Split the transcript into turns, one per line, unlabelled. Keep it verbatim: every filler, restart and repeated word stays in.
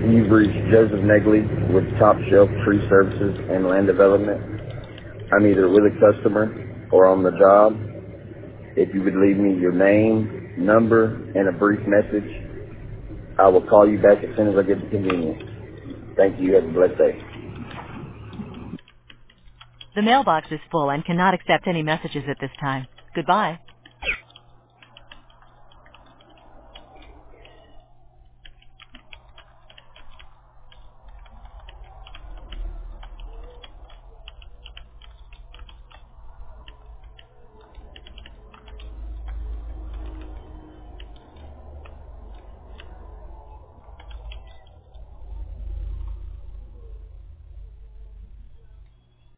You've reached Joseph Negley with Top Shelf Tree Services and Land Development. I'm either with a customer or on the job. If you would leave me your name, number, and a brief message, I will call you back as soon as I get the convenience. Thank you. Have a blessed day.
The mailbox is full and cannot accept any messages at this time. Goodbye.